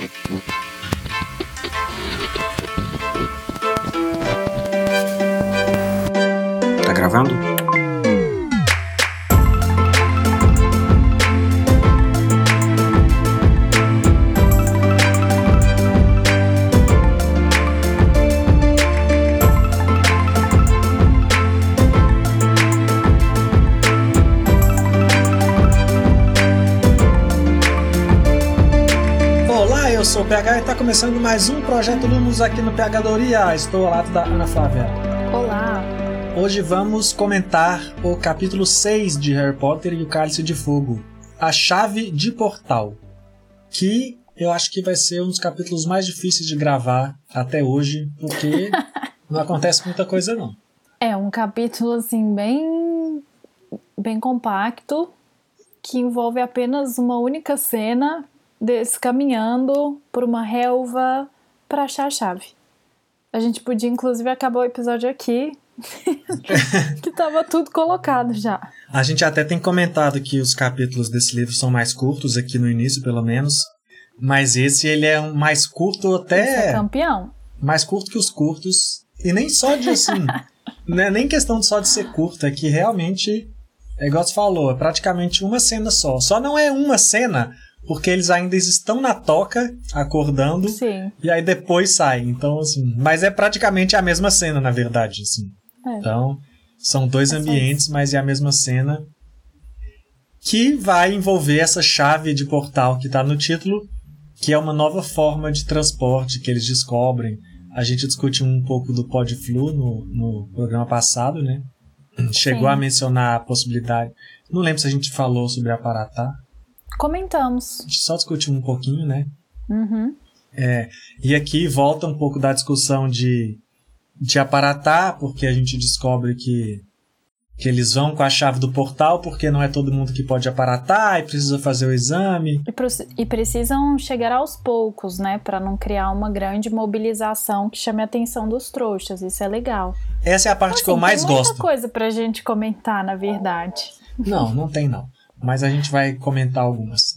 Tá gravando? Olá, eu sou o PH e está começando mais um Projeto Lumos aqui no PHdoria. Estou ao lado da Ana Flávia. Olá! Hoje vamos comentar o capítulo 6 de Harry Potter e o Cálice de Fogo, A Chave de Portal, que eu acho que vai ser um dos capítulos mais difíceis de gravar até hoje, porque não acontece muita coisa não. É um capítulo assim bem compacto, que envolve apenas uma única cena deles caminhando por uma relva para achar a chave. A gente podia inclusive acabar o episódio aqui, que tava tudo colocado já. A gente até tem comentado que os capítulos desse livro são mais curtos, aqui no início pelo menos, mas esse ele é um mais curto até... Esse é campeão. Mais curto que os curtos, e nem só de assim, não é nem questão só de ser curto, é que realmente, é igual você falou, é praticamente uma cena só. Só não é uma cena, porque eles ainda estão na toca, acordando, Sim. E aí depois saem. Então, assim, mas é praticamente a mesma cena, na verdade, assim. Então, são dois ambientes, mas é a mesma cena que vai envolver essa chave de portal que está no título, que é uma nova forma de transporte que eles descobrem. A gente discutiu um pouco do Podflu no programa passado, né? Chegou a mencionar a possibilidade... Não lembro se a gente falou sobre Aparatá. Comentamos. A gente só discutiu um pouquinho, né? Uhum. E aqui volta um pouco da discussão de Aparatá, porque a gente descobre que eles vão com a chave do portal, porque não é todo mundo que pode aparatar e precisa fazer o exame. E precisam chegar aos poucos, né? Pra não criar uma grande mobilização que chame a atenção dos trouxas. Isso é legal. Essa é a parte que eu mais gosto. Tem muita coisa pra gente comentar, na verdade. Não tem não. Mas a gente vai comentar algumas.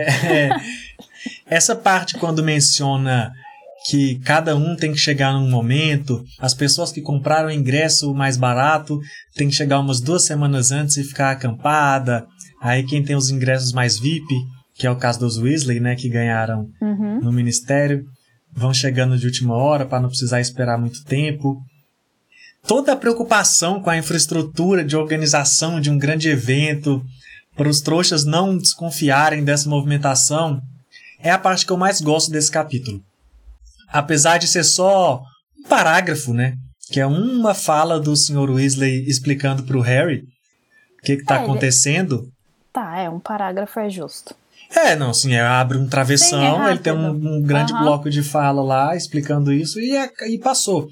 Essa parte quando menciona que cada um tem que chegar num momento, as pessoas que compraram o ingresso mais barato tem que chegar umas 2 semanas antes e ficar acampada. Aí quem tem os ingressos mais VIP, que é o caso dos Weasley, né, que ganharam no Ministério, vão chegando de última hora para não precisar esperar muito tempo. Toda a preocupação com a infraestrutura de organização de um grande evento, para os trouxas não desconfiarem dessa movimentação, é a parte que eu mais gosto desse capítulo. Apesar de ser só um parágrafo, né? Que é uma fala do Sr. Weasley explicando para o Harry o que está acontecendo. Um parágrafo é justo. Não, sim, abre um travessão, sim, ele tem um grande bloco de fala lá explicando isso e passou.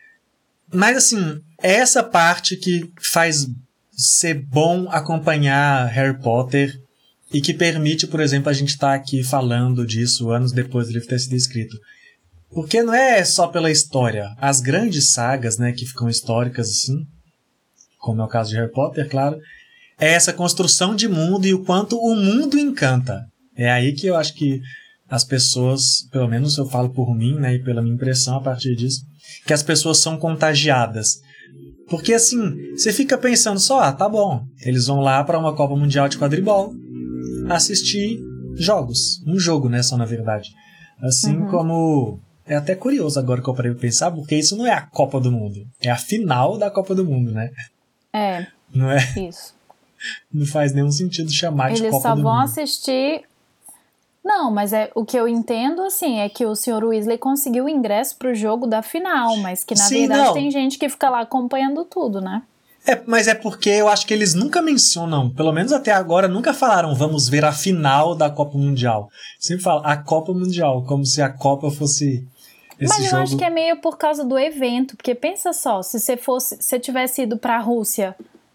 Mas assim, é essa parte que faz ser bom acompanhar Harry Potter e que permite, por exemplo, a gente estar aqui falando disso anos depois do livro ter sido escrito. Porque não é só pela história. As grandes sagas, né, que ficam históricas assim, como é o caso de Harry Potter, claro, é essa construção de mundo e o quanto o mundo encanta. É aí que eu acho que as pessoas, pelo menos eu falo por mim, né, e pela minha impressão a partir disso, que as pessoas são contagiadas. Porque assim, você fica pensando só, tá bom, eles vão lá para uma Copa Mundial de Quadribol assistir jogos. Um jogo, né, só na verdade. Assim como... É até curioso agora que eu parei pra pensar, porque isso não é a Copa do Mundo. É a final da Copa do Mundo, né? Não é? Isso. Não faz nenhum sentido chamar de Copa do Mundo. Eles só vão assistir... Não, mas o que eu entendo, assim, é que o Sr. Weasley conseguiu o ingresso pro jogo da final, mas que, na verdade, tem gente que fica lá acompanhando tudo, né? Mas é porque eu acho que eles nunca mencionam, pelo menos até agora, nunca falaram vamos ver a final da Copa Mundial. Sempre falam a Copa Mundial, como se a Copa fosse esse mas jogo. Eu acho que é meio por causa do evento, porque pensa só, se você tivesse ido pra Rússia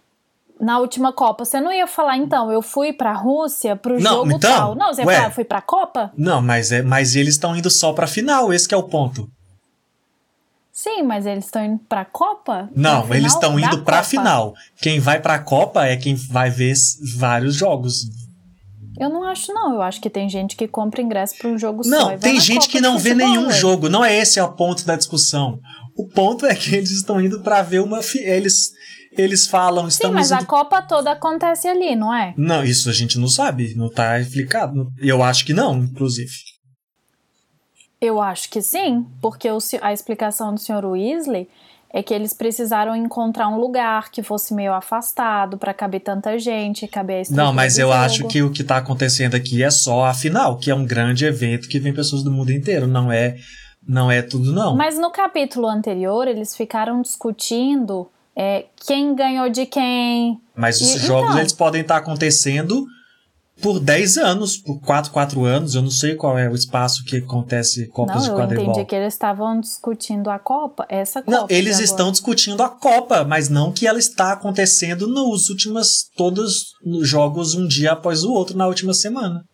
na última Copa, você não ia falar, então, eu fui pra Rússia pro jogo então, tal. Não, você ia falar, fui pra Copa? Não, mas eles estão indo só pra final, esse que é o ponto. Sim, mas eles estão indo pra Copa? Não, eles estão indo pra final. Quem vai pra Copa é quem vai ver vários jogos. Eu não acho, não. Eu acho que tem gente que compra ingresso para um jogo só. Não, tem gente que não vê nenhum jogo. Não é esse o ponto da discussão. O ponto é que eles estão indo para ver uma... Eles falam... Sim, mas a Copa toda acontece ali, não é? Não, isso a gente não sabe. Não tá explicado. Eu acho que não, inclusive. Eu acho que sim, porque a explicação do Sr. Weasley é que eles precisaram encontrar um lugar que fosse meio afastado para caber tanta gente, caber a estrutura. Não, mas eu jogo. acho que o que tá acontecendo aqui é só a final, que é um grande evento que vem pessoas do mundo inteiro, não é tudo não. Mas no capítulo anterior eles ficaram discutindo quem ganhou de quem. Mas esses jogos eles podem estar acontecendo por 10 anos, por 4 anos, eu não sei qual é o espaço que acontece Copas de quadribol. Não, eu entendi que eles estavam discutindo a Copa, essa Copa. Não, eles estão discutindo a Copa, mas não que ela está acontecendo nos últimos, todos os jogos um dia após o outro na última semana.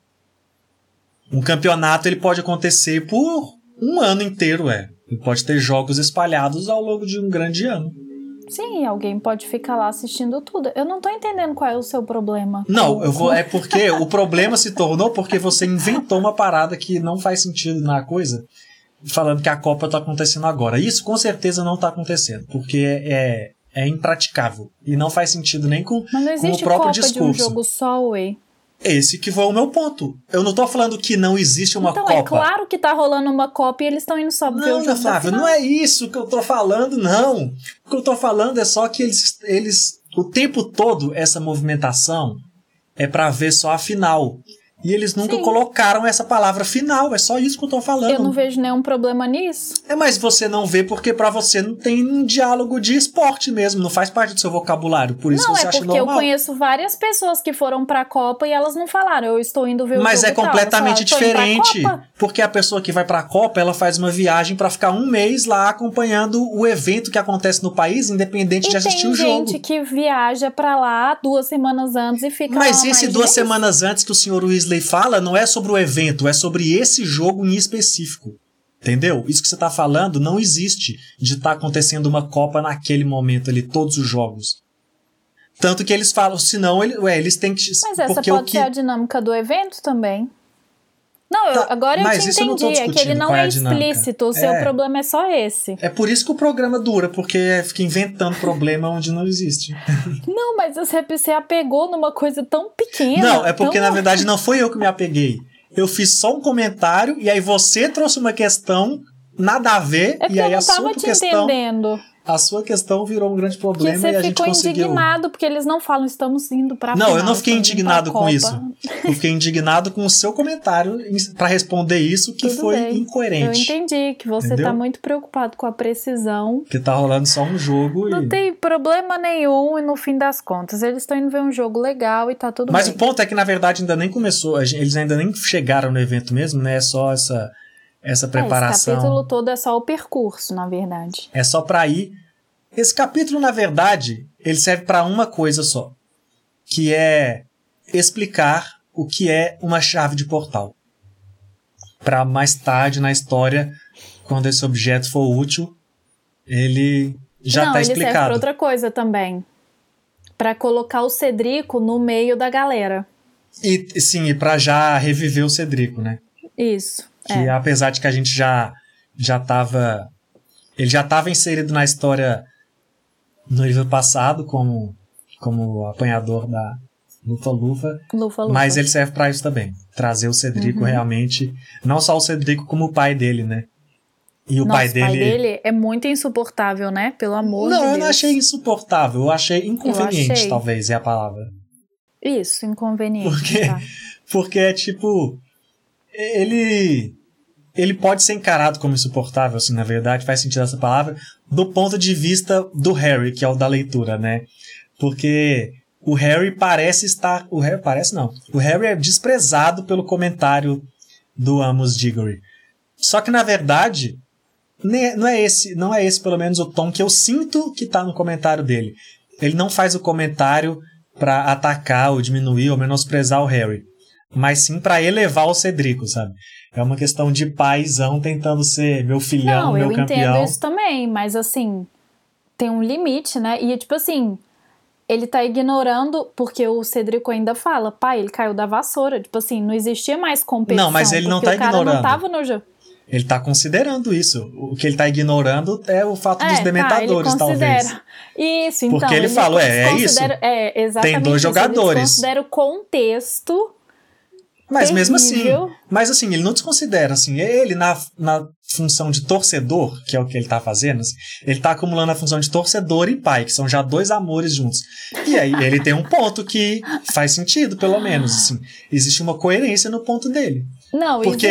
Um campeonato ele pode acontecer por um ano inteiro, Ele pode ter jogos espalhados ao longo de um grande ano. Sim, alguém pode ficar lá assistindo tudo. Eu não tô entendendo qual é o seu problema. Não, é porque o problema se tornou porque você inventou uma parada que não faz sentido na coisa, falando que a Copa tá acontecendo agora. Isso com certeza não tá acontecendo, porque é impraticável. E não faz sentido nem com o próprio discurso. Mas não existe Copa de um jogo só, ué. Esse que foi o meu ponto. Eu não tô falando que não existe uma Copa. Então é claro que tá rolando uma Copa e eles estão indo só ver o jogo. Não, Flávio, não é isso que eu tô falando, não. O que eu tô falando é só que eles o tempo todo, essa movimentação é pra ver só a final. E eles nunca colocaram essa palavra final, é só isso que eu tô falando. Eu não vejo nenhum problema nisso. Mas você não vê porque pra você não tem um diálogo de esporte mesmo, não faz parte do seu vocabulário, por isso você acha normal. Não, é porque eu conheço várias pessoas que foram pra Copa e elas não falaram, eu estou indo ver o jogo. Mas é completamente diferente, porque a pessoa que vai pra Copa, ela faz uma viagem pra ficar um mês lá acompanhando o evento que acontece no país, independente de assistir o jogo. Tem gente que viaja pra lá 2 semanas antes e fica lá. Mas esse 2 semanas antes que o Sr. Weasley fala não é sobre o evento, é sobre esse jogo em específico. Entendeu? Isso que você tá falando não existe de estar acontecendo uma Copa naquele momento ali, todos os jogos. Tanto que eles falam, senão eles têm que... Mas essa pode ser a dinâmica do evento também. Não, agora eu te entendi, é que ele não é explícito, o seu problema é só esse. É por isso que o programa dura, porque fica inventando problema onde não existe. Não, mas você apegou numa coisa tão pequena. Não, é porque na verdade não foi eu que me apeguei. Eu fiz só um comentário e aí você trouxe uma questão nada a ver e aí a sua questão... Entendendo. A sua questão virou um grande problema e a gente conseguiu... Você ficou indignado porque eles não falam, estamos indo pra final. Não, eu não fiquei indignado com isso. Eu fiquei indignado com o seu comentário pra responder isso, que Tudo foi bem. incoerente. Eu entendi que você tá muito preocupado com a precisão. Que tá rolando só um jogo Não tem problema nenhum e no fim das contas eles estão indo ver um jogo legal e tá tudo bem. Mas o ponto é que na verdade ainda nem começou, eles ainda nem chegaram no evento mesmo, né? É só essa preparação. Esse capítulo todo é só o percurso, na verdade. É só pra ir. Esse capítulo, na verdade, ele serve pra uma coisa só, que é explicar o que é uma chave de portal. Pra mais tarde na história, quando esse objeto for útil, ele já tá explicado. Não, ele serve pra outra coisa também. Pra colocar o Cedrico no meio da galera. E pra já reviver o Cedrico, né? Isso. Que apesar de que a gente já tava... Ele já estava inserido na história no livro passado como apanhador da Lufa-Lufa. Mas ele serve para isso também. Trazer o Cedrico realmente... Não só o Cedrico, como o pai dele, né? E o pai dele é muito insuportável, né? Pelo amor de Deus. Não, eu não achei insuportável. Eu achei inconveniente, talvez, é a palavra. Isso, inconveniente. Porque é tipo... Ele pode ser encarado como insuportável, assim, na verdade, faz sentido essa palavra, do ponto de vista do Harry, que é o da leitura, né? Porque o Harry parece estar... O Harry é desprezado pelo comentário do Amos Diggory. Só que, na verdade, não é esse pelo menos o tom que eu sinto que tá no comentário dele. Ele não faz o comentário pra atacar ou diminuir ou menosprezar o Harry, mas sim pra elevar o Cedrico, sabe? É uma questão de paizão tentando ser meu filhão, meu campeão. Não, eu entendo isso também, mas assim, tem um limite, né? E tipo assim, ele tá ignorando, porque o Cedrico ainda fala, pai, ele caiu da vassoura. Tipo assim, não existia mais competição. Não, mas ele não tá ignorando. O cara não tava no jogo. Ele tá considerando isso. O que ele tá ignorando é o fato dos dementadores, talvez. Isso, então. Porque ele fala, é isso. Exatamente. Tem 2 jogadores. Ele considera o contexto. Mas terrível. Mesmo assim. Mas assim, ele não desconsidera, assim. Ele, na função de torcedor, que é o que ele tá fazendo, assim, ele tá acumulando a função de torcedor e pai, que são já 2 amores juntos. E aí ele tem um ponto que faz sentido, pelo menos, assim. Existe uma coerência no ponto dele. Não, porque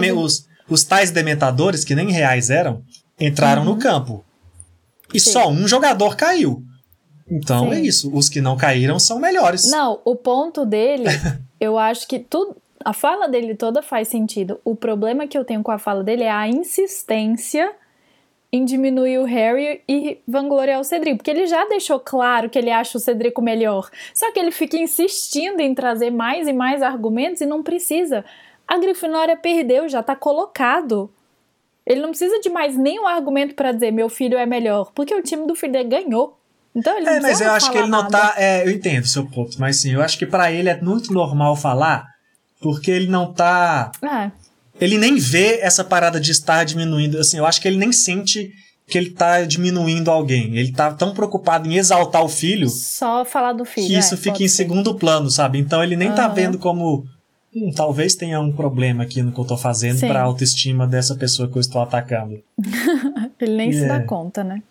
os tais dementadores, que nem reais eram, entraram no campo. E só um jogador caiu. Então é isso. Os que não caíram são melhores. Não, o ponto dele, eu acho que a fala dele toda faz sentido. O problema que eu tenho com a fala dele é a insistência em diminuir o Harry e vangloriar o Cedrico. Porque ele já deixou claro que ele acha o Cedrico melhor. Só que ele fica insistindo em trazer mais e mais argumentos e não precisa. A Grifinória perdeu, já tá colocado. Ele não precisa de mais nenhum argumento pra dizer meu filho é melhor, porque o time do filho dele ganhou. Então ele não mas eu acho que ele não nada. tá... eu entendo o seu ponto, mas sim, eu acho que pra ele é muito normal falar, porque ele não tá... Ele nem vê essa parada de estar diminuindo, assim, eu acho que ele nem sente que ele tá diminuindo alguém. Ele tá tão preocupado em exaltar o filho... Só falar do filho, que isso fica em segundo plano, sabe? Então ele nem tá vendo como... talvez tenha um problema aqui no que eu tô fazendo pra autoestima dessa pessoa que eu estou atacando. Ele nem se dá conta, né?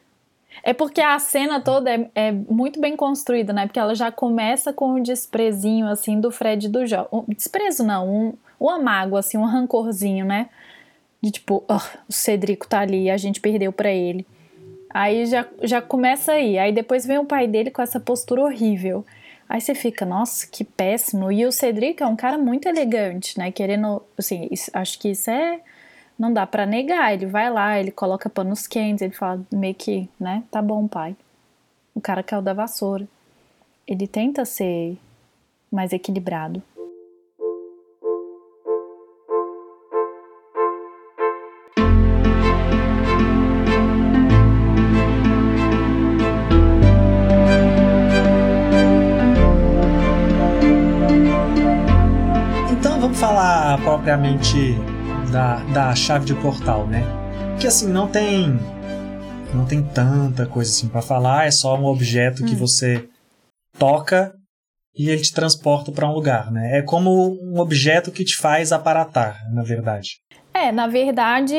É porque a cena toda é muito bem construída, né? Porque ela já começa com um desprezinho, assim, do Fred e do Jorge. Desprezo não, uma mágoa, assim, um rancorzinho, né? De tipo, o Cedrico tá ali, a gente perdeu pra ele. Aí já começa aí. Aí depois vem o pai dele com essa postura horrível. Aí você fica, nossa, que péssimo. E o Cedrico é um cara muito elegante, né? Querendo, assim, acho que isso não dá pra negar. Ele vai lá, ele coloca panos quentes, ele fala meio que, né? Tá bom, pai. O cara caiu da vassoura. Ele tenta ser mais equilibrado. Falar propriamente da chave de portal, né? Que assim, não tem tanta coisa assim pra falar, é só um objeto que você toca e ele te transporta pra um lugar, né? É como um objeto que te faz aparatar, na verdade. Na verdade,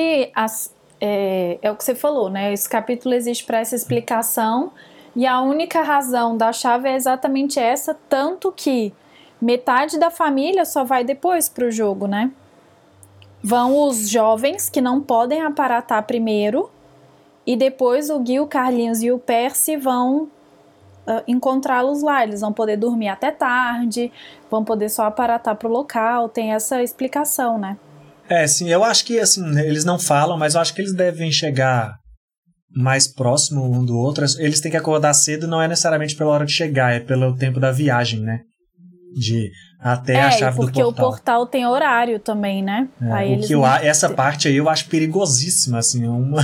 é o que você falou, né? Esse capítulo existe pra essa explicação e a única razão da chave é exatamente essa, tanto que metade da família só vai depois pro jogo, né? Vão os jovens que não podem aparatar primeiro e depois o Gui, o Carlinhos e o Percy vão encontrá-los lá. Eles vão poder dormir até tarde, vão poder só aparatar pro local. Tem essa explicação, né? Sim, eu acho que assim, eles não falam, mas eu acho que eles devem chegar mais próximo um do outro. Eles têm que acordar cedo, não é necessariamente pela hora de chegar, é pelo tempo da viagem, né? De até a chave do portal. Porque o portal tem horário também, né? Aí essa parte aí eu acho perigosíssima, assim.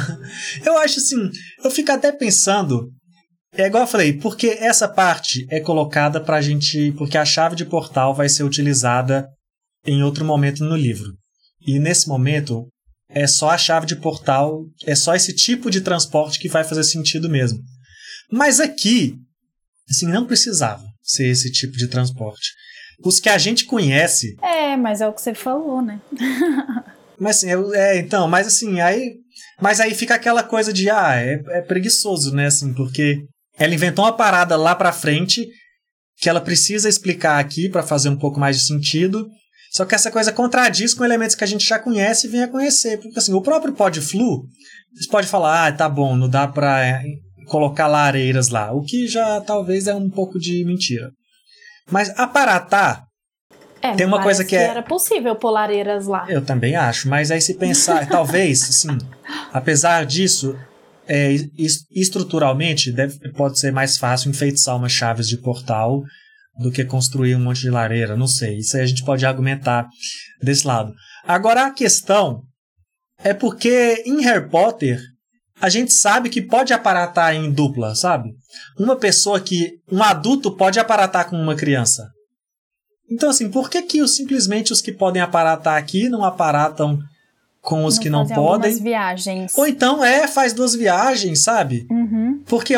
Eu acho assim, eu fico até pensando, é igual eu falei, porque essa parte é colocada pra gente, porque a chave de portal vai ser utilizada em outro momento no livro. E nesse momento, é só a chave de portal, é só esse tipo de transporte que vai fazer sentido mesmo. Mas aqui, assim, não precisava ser esse tipo de transporte. Os que a gente conhece... mas é o que você falou, né? Mas assim, então, mas assim, aí fica aquela coisa de, é preguiçoso, né, assim, porque ela inventou uma parada lá pra frente que ela precisa explicar aqui pra fazer um pouco mais de sentido, só que essa coisa contradiz com elementos que a gente já conhece e vem a conhecer, porque assim, o próprio Podflu, você pode falar, tá bom, não dá pra colocar lareiras lá, o que já talvez é um pouco de mentira. Mas aparatar tem uma coisa que era possível pôr lareiras lá. Eu também acho, mas aí se pensar, talvez, assim, apesar disso, estruturalmente pode ser mais fácil enfeitiçar umas chaves de portal do que construir um monte de lareira, não sei. Isso aí a gente pode argumentar desse lado. Agora a questão é porque em Harry Potter a gente sabe que pode aparatar em dupla, sabe? Um adulto pode aparatar com uma criança. Então, assim, por que simplesmente os que podem aparatar aqui não aparatam com os que não podem? Viagens. Ou então, faz 2 viagens, sabe? Uhum. Porque,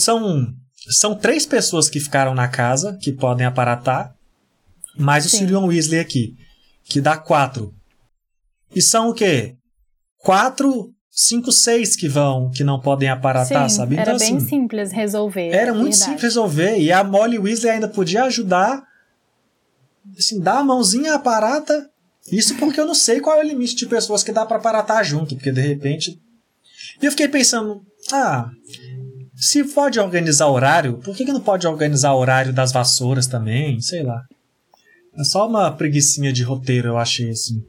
são 3 pessoas que ficaram na casa, que podem aparatar, mais o Sirion Weasley aqui, que dá 4. E são o quê? 4, 5, 6 que não podem aparatar, sabe? Então, era bem simples resolver. Era muito simples resolver. E a Molly Weasley ainda podia ajudar, assim, dar a mãozinha, aparata. Isso porque eu não sei qual é o limite de pessoas que dá pra aparatar junto, porque de repente... E eu fiquei pensando, se pode organizar horário, por que não pode organizar horário das vassouras também? Sei lá. É só uma preguicinha de roteiro, eu achei, assim.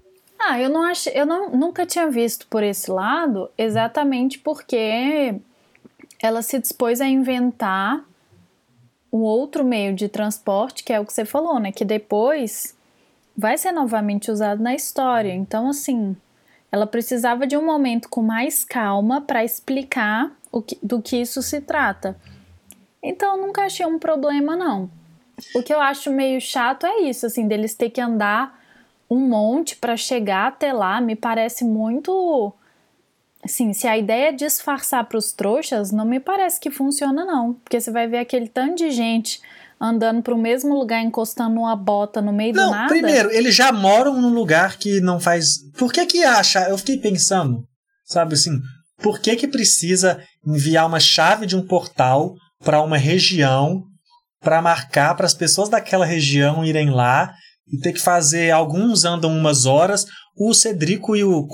Nunca tinha visto por esse lado, exatamente porque ela se dispôs a inventar um outro meio de transporte, que é o que você falou, né? Que depois vai ser novamente usado na história. Então, assim, ela precisava de um momento com mais calma para explicar do que isso se trata. Então, nunca achei um problema, não. O que eu acho meio chato é isso, assim, deles ter que andar um monte para chegar até lá. Me parece muito... Assim, se a ideia é disfarçar para os trouxas, não me parece que funciona, não. Porque você vai ver aquele tanto de gente andando para o mesmo lugar, encostando uma bota no meio do nada. Não, primeiro, eles já moram num lugar que não faz... Por que acha? Eu fiquei pensando, sabe assim, por que precisa enviar uma chave de um portal para uma região para marcar para as pessoas daquela região irem lá e ter que fazer... Alguns andam umas horas, o Cedrico e o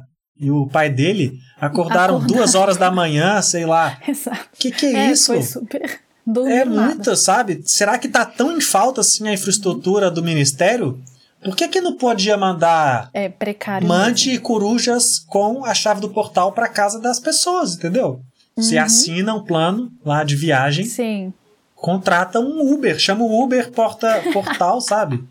pai dele acordaram 2 horas da manhã, sei lá. Exato. Que é isso? Foi super... Muito, sabe? Será que tá tão em falta assim a infraestrutura do ministério? Por que não podia mandar... É precário. Mande mesmo. Corujas com a chave do portal para casa das pessoas, entendeu? Você assina um plano lá de viagem. Sim. Contrata um Uber, chama o Uber portal, sabe?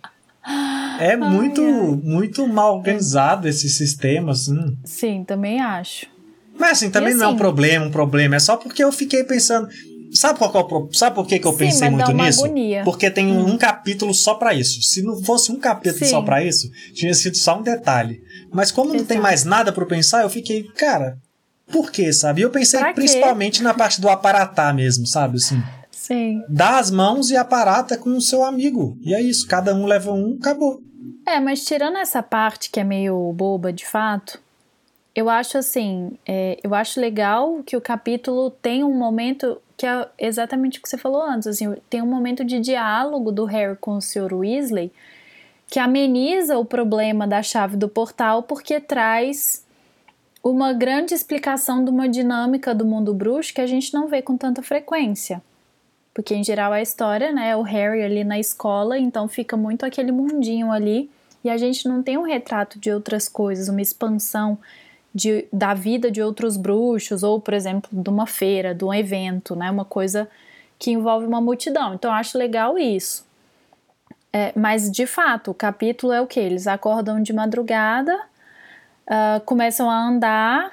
É muito mal organizado esse sistema, assim. Sim, também acho. Mas assim, também não é um problema. É só porque eu fiquei pensando... Sabe por que eu pensei muito nisso? Agonia. Porque tem um capítulo só pra isso. Se não fosse um capítulo só pra isso, tinha sido só um detalhe. Mas como não tem mais nada pra eu pensar, eu fiquei, cara, por quê, sabe? E eu pensei principalmente na parte do aparatar mesmo, sabe? Assim, sim. Dá as mãos e aparata com o seu amigo. E é isso, cada um leva um, acabou. Mas tirando essa parte que é meio boba de fato, eu acho assim, eu acho legal que o capítulo tem um momento que é exatamente o que você falou antes, assim, tem um momento de diálogo do Harry com o Sr. Weasley que ameniza o problema da chave do portal porque traz uma grande explicação de uma dinâmica do mundo bruxo que a gente não vê com tanta frequência. Porque em geral a história, né, é o Harry ali na escola, então fica muito aquele mundinho ali e a gente não tem um retrato de outras coisas, uma expansão da vida de outros bruxos, ou, por exemplo, de uma feira, de um evento, né? Uma coisa que envolve uma multidão. Então, eu acho legal isso. Mas, de fato, o capítulo é o quê? Eles acordam de madrugada, começam a andar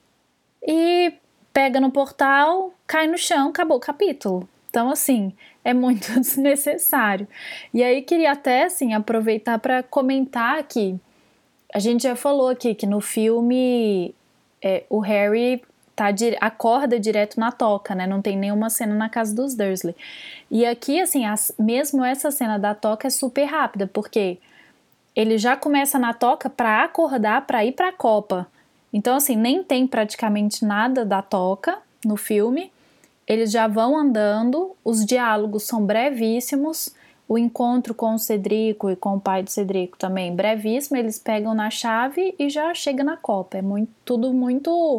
e pega no portal, cai no chão, acabou o capítulo. Então, assim, é muito desnecessário. E aí, queria até, assim, aproveitar para comentar aqui. A gente já falou aqui que no filme o Harry acorda direto na toca, né? Não tem nenhuma cena na casa dos Dursley. E aqui, assim, mesmo essa cena da toca é super rápida, porque ele já começa na toca para acordar para ir para a Copa. Então, assim, nem tem praticamente nada da toca no filme. Eles já vão andando, os diálogos são brevíssimos. O encontro com o Cedrico e com o pai do Cedrico também brevíssimo, eles pegam na chave e já chega na Copa. É tudo muito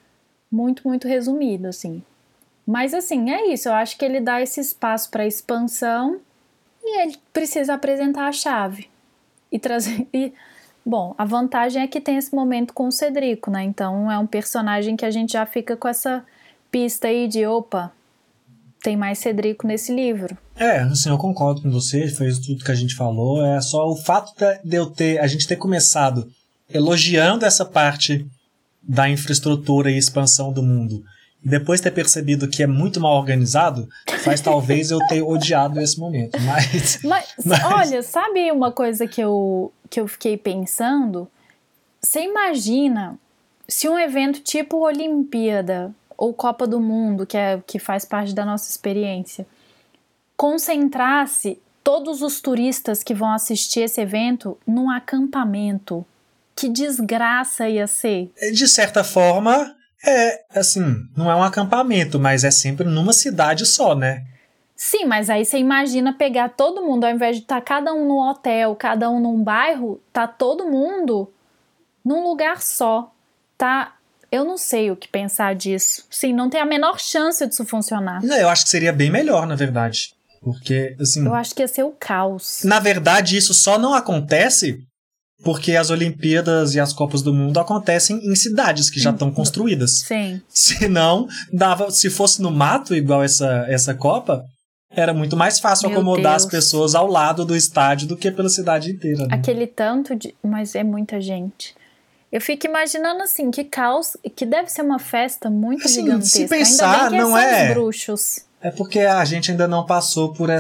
resumido, assim. Mas, assim, é isso. Eu acho que ele dá esse espaço para expansão e ele precisa apresentar a chave. E trazer... Bom, a vantagem é que tem esse momento com o Cedrico, né? Então, é um personagem que a gente já fica com essa pista aí de, opa, tem mais Cedrico nesse livro. Assim, eu concordo com você, fez tudo que a gente falou. É só o fato de a gente ter começado elogiando essa parte da infraestrutura e expansão do mundo, e depois ter percebido que é muito mal organizado, faz talvez eu ter odiado esse momento. Mas olha, sabe uma coisa que eu fiquei pensando? Você imagina se um evento tipo Olimpíada ou Copa do Mundo, que faz parte da nossa experiência, concentrasse todos os turistas que vão assistir esse evento num acampamento. Que desgraça ia ser. De certa forma, assim, não é um acampamento, mas é sempre numa cidade só, né? Sim, mas aí você imagina pegar todo mundo, ao invés de estar cada um num hotel, cada um num bairro, tá todo mundo num lugar só, tá? Eu não sei o que pensar disso. Sim, não tem a menor chance disso funcionar. Não, eu acho que seria bem melhor, na verdade. Porque, assim... Eu acho que ia ser o caos. Na verdade, isso só não acontece porque as Olimpíadas e as Copas do Mundo acontecem em cidades que já estão construídas. Sim. Senão, se fosse no mato, igual essa Copa, era muito mais fácil acomodar as pessoas ao lado do estádio do que pela cidade inteira. Né? Aquele tanto de... Mas é muita gente. Eu fico imaginando assim, que caos, que deve ser uma festa muito gigantesca. Se pensar, ainda bem que não são os bruxos. É porque a gente ainda não passou por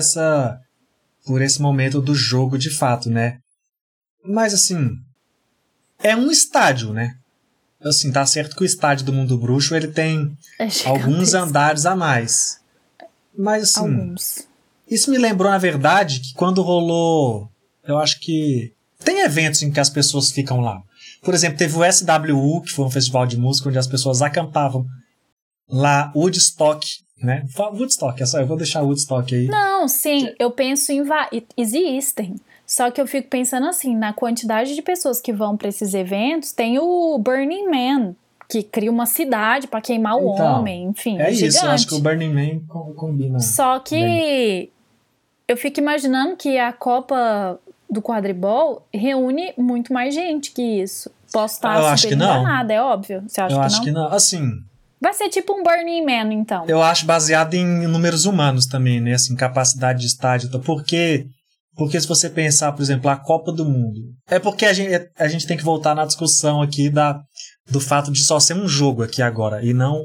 esse momento do jogo de fato, né? Mas assim, é um estádio, né? Assim, tá certo que o estádio do Mundo Bruxo, ele tem alguns andares a mais. Mas assim, isso me lembrou, na verdade, que quando rolou, eu acho que tem eventos em que as pessoas ficam lá. Por exemplo, teve o SWU, que foi um festival de música onde as pessoas acampavam lá, Woodstock, né? Woodstock, eu vou deixar Woodstock aí. Não, sim, eu penso em... Existem. Só que eu fico pensando assim, na quantidade de pessoas que vão para esses eventos, tem o Burning Man, que cria uma cidade para queimar o homem, enfim, é gigante. Isso, eu acho que o Burning Man combina. Só que bem. Eu fico imaginando que a Copa do Quadribol reúne muito mais gente que isso. Posso estar super enganada, é óbvio. Você acha que não? Eu acho que não, assim... Vai ser tipo um Burning Man, então. Eu acho baseado em números humanos também, né? Assim, capacidade de estádio. Porque se você pensar, por exemplo, a Copa do Mundo... É porque a gente tem que voltar na discussão aqui do fato de só ser um jogo aqui agora. E não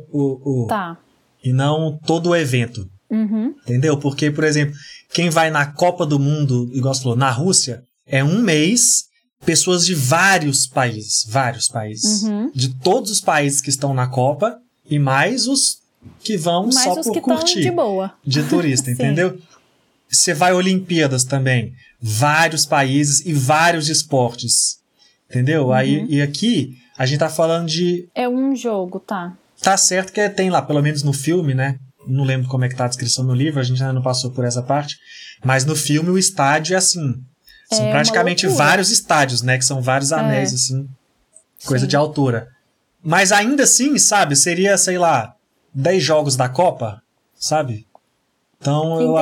e não todo o evento. Uhum. Entendeu? Porque, por exemplo, quem vai na Copa do Mundo, igual você falou, na Rússia, é um mês, pessoas de vários países. Uhum. De todos os países que estão na Copa... E mais os que vão só por curtir. De boa. De turista, entendeu? Você vai a Olimpíadas também. Vários países e vários esportes. Entendeu? Aí, e aqui, a gente tá falando de... É um jogo, tá. Tá certo que tem lá, pelo menos no filme, né? Não lembro como é que tá a descrição no livro, a gente ainda não passou por essa parte. Mas no filme o estádio é assim. São praticamente vários estádios, né? Que são vários anéis, assim. Coisa de altura. Mas ainda assim, sabe, seria, sei lá, 10 jogos da Copa, sabe? Então eu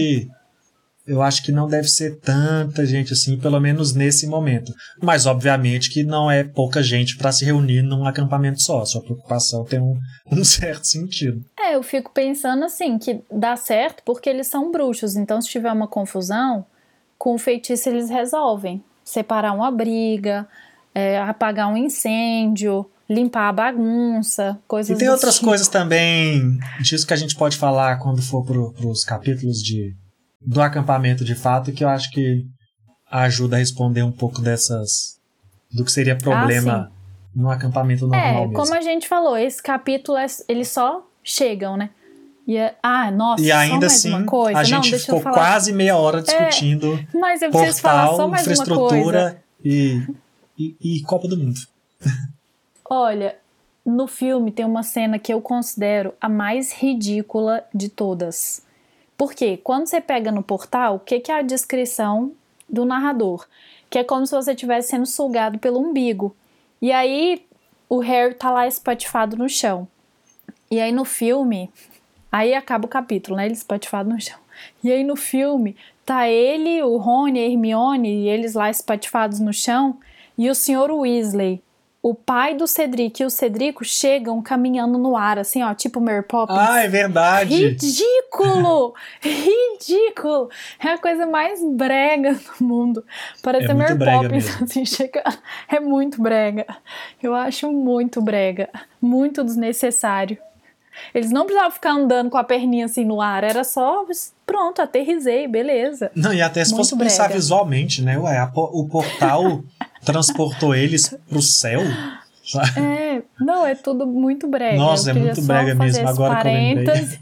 acho que não deve ser tanta gente assim, pelo menos nesse momento. Mas obviamente que não é pouca gente para se reunir num acampamento só. Sua preocupação tem um certo sentido. Eu fico pensando assim, que dá certo porque eles são bruxos. Então se tiver uma confusão, com o feitiço eles resolvem. Separar uma briga, apagar um incêndio... limpar a bagunça, coisas E tem outras coisas também disso que a gente pode falar quando for pros capítulos do acampamento de fato, que eu acho que ajuda a responder um pouco do que seria problema no acampamento normal mesmo. Como a gente falou, esse capítulo eles só chegam, né? E ainda assim, a gente ficou quase meia hora discutindo mas eu preciso falar só mais infraestrutura e Copa do Mundo. Olha, no filme tem uma cena que eu considero a mais ridícula de todas. Porque quando você pega no portal, o que é a descrição do narrador? Que é como se você estivesse sendo sugado pelo umbigo. E aí o Harry tá lá espatifado no chão. E aí no filme... Aí acaba o capítulo, né? Ele espatifado no chão. E aí no filme tá ele, o Rony, a Hermione e eles lá espatifados no chão. E o Sr. Weasley... o pai do Cedric e o Cedrico chegam caminhando no ar, assim, ó, tipo Mary Poppins. Ah, é verdade. Ridículo! Ridículo! É a coisa mais brega do mundo. Parece Mary Poppins, assim, chega... É muito brega. Eu acho muito brega. Muito desnecessário. Eles não precisavam ficar andando com a perninha assim no ar, era só, pronto, aterrisei, beleza. Não, e até se muito fosse pensar brega. visualmente, né? Ué, o portal transportou eles pro céu. Não, é tudo muito brega. Nossa, é muito brega mesmo, agora que eu lembrei.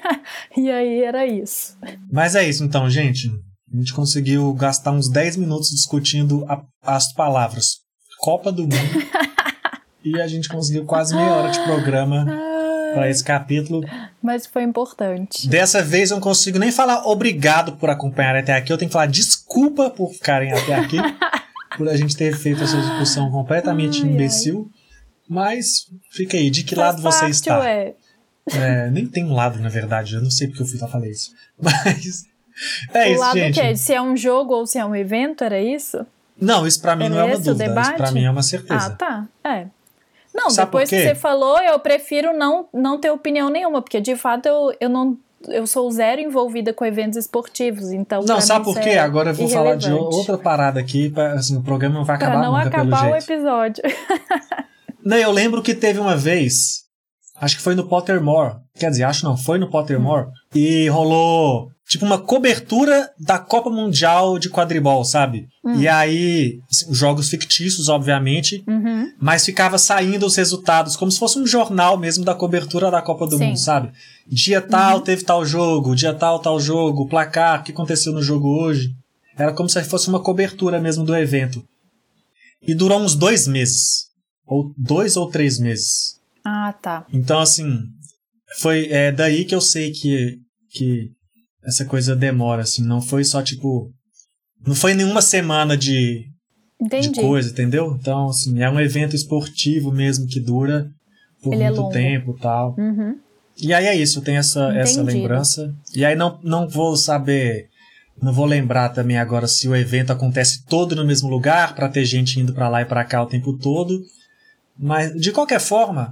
E aí era isso. Mas é isso então, gente. A gente conseguiu gastar uns 10 minutos discutindo as palavras Copa do Mundo. E a gente conseguiu quase meia hora de programa para esse capítulo. Mas foi importante. Dessa vez eu não consigo nem falar obrigado por acompanhar até aqui. Eu tenho que falar desculpa por ficarem até aqui. Por a gente ter feito essa discussão completamente imbecil. Mas fica aí, de que lado você está? Nem tem um lado, na verdade. Eu não sei porque eu falei isso. Mas é isso, gente. O lado que se é um jogo ou se é um evento, era isso? Não, isso pra mim não é uma dúvida. Isso pra mim é uma certeza. Ah, tá. Não, sabe depois que você falou, eu prefiro não ter opinião nenhuma, porque de fato eu sou zero envolvida com eventos esportivos, então... Não, sabe por quê? Agora eu vou falar de outra parada aqui, assim, o programa não vai acabar nunca, pelo jeito. Pra não acabar o episódio. Não, eu lembro que teve uma vez, acho que foi no Pottermore, quer dizer, foi no Pottermore, e rolou... tipo uma cobertura da Copa Mundial de Quadribol, sabe? E aí, jogos fictícios, obviamente, mas ficava saindo os resultados, como se fosse um jornal mesmo da cobertura da Copa do Mundo, sabe? Dia tal teve tal jogo, dia tal jogo, placar, o que aconteceu no jogo hoje. Era como se fosse uma cobertura mesmo do evento. E durou uns 2 meses. Ou 2 ou 3 meses. Ah, tá. Então, assim, foi daí que eu sei que essa coisa demora, assim, não foi só, tipo... Não foi nenhuma semana de coisa, entendeu? Então, assim, é um evento esportivo mesmo que dura por muito tempo e tal. E aí é isso, eu tenho essa lembrança. E aí não vou saber... Não vou lembrar também agora se o evento acontece todo no mesmo lugar, pra ter gente indo pra lá e pra cá o tempo todo. Mas, de qualquer forma,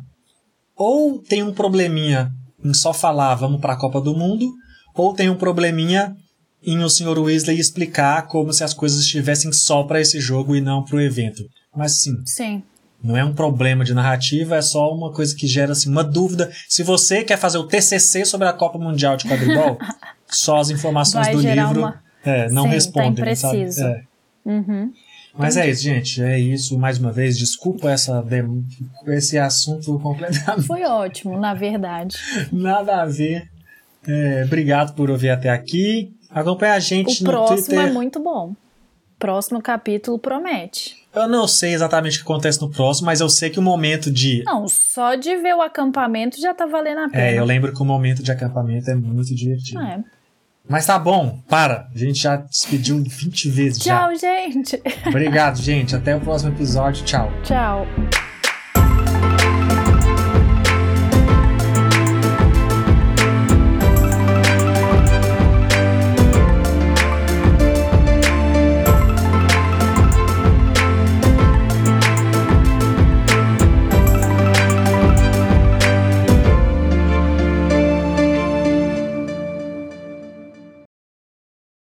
ou tem um probleminha em só falar vamos pra Copa do Mundo... Ou tem um probleminha em o Sr. Weasley explicar como se as coisas estivessem só para esse jogo e não para o evento. Mas sim, não é um problema de narrativa, é só uma coisa que gera assim, uma dúvida. Se você quer fazer o TCC sobre a Copa Mundial de Quadribol, só as informações do livro não respondem. Tá impreciso. Sabe? Mas é isso, gente. É isso. Mais uma vez, desculpa esse assunto completamente... Foi ótimo, na verdade. Nada a ver. Obrigado por ouvir até aqui. Acompanha a gente no Twitter. O próximo é muito bom. Próximo capítulo promete. Eu não sei exatamente o que acontece no próximo, mas eu sei que o momento de... Não, só de ver o acampamento já tá valendo a pena. Eu lembro que o momento de acampamento é muito divertido. Mas tá bom, para. A gente já despediu 20 vezes. Tchau, gente. Obrigado, gente. Até o próximo episódio. Tchau. Tchau.